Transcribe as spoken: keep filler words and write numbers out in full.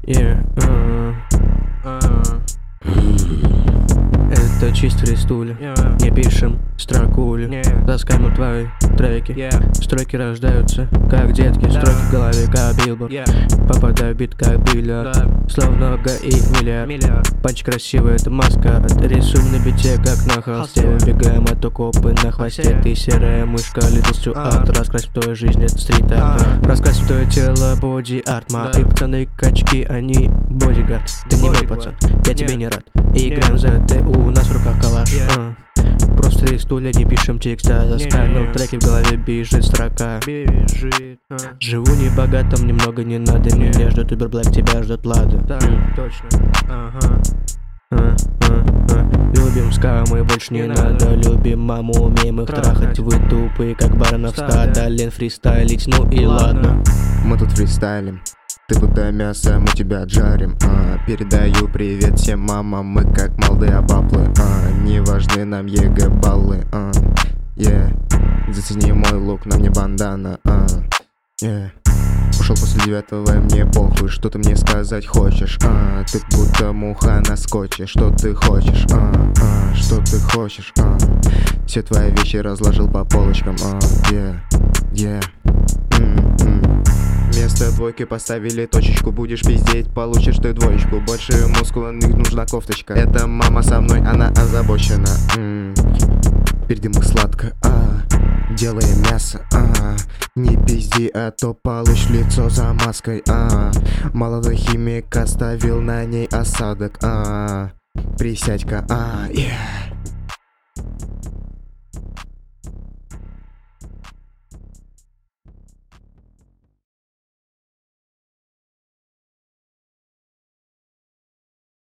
Yeah, uh, uh. Это чисто фристуля, yeah. Не пишем строкули, yeah. Таскаем твои треки, yeah. Строки рождаются, как детки, yeah. Строки в голове, как билборд, yeah. Попадаю в бит, как бильярд, yeah. Словно много и миллиард, миллиард. Панч красивый, это маска. Рисуем на бите, как на холсте. Убегаем от окопы на хвосте. Ты серая мышка, Little Stuart. Раскрасим твою жизнь, это стрит-арт. Раскрасим твое тело, боди-арт. Мои пацаны качки, они бодигард. Ты не мой пацан, я тебе не рад. И играем за ТУ, у нас в руках калаш. Просто три стулья, не пишем текста. Заскальнул треки, в голове бежит строка. Бежит, а. Живу не богатым, немного не надо. Меня ждет Uber Black, тебя ждет Лада. Так, точно, ага. А, а, а. Любим ска, мы больше не, не надо. надо Любим маму, умеем их трахать, трахать. Вы тупые, как баранов стада. Лен фристайлить, ну и ладно, ладно. Мы тут фристайлим. Ты будто мясо, мы тебя отжарим, а. Передаю привет всем мамам, мы как молодые баблы, а. Не важны нам ЕГЭ баллы, а. Yeah. Зацени мой лук, на мне бандана, а. Yeah. Ушел после девятого, мне похуй, что ты мне сказать хочешь, а. Ты будто муха на скотче, что ты хочешь, а. А. Что ты хочешь, а. Все твои вещи разложил по полочкам, а. Yeah. Yeah. Mm-hmm. Вместо двойки поставили точечку. Будешь пиздеть, получишь ты двоечку. Больше мускулных нужна кофточка. Это мама со мной, она озабочена. М-м. Перед им сладко, а. Делаем мясо, а. Не пизди, а то получишь лицо за маской, а. Молодой химик оставил на ней осадок, а. Присядь-ка, а. Yeah.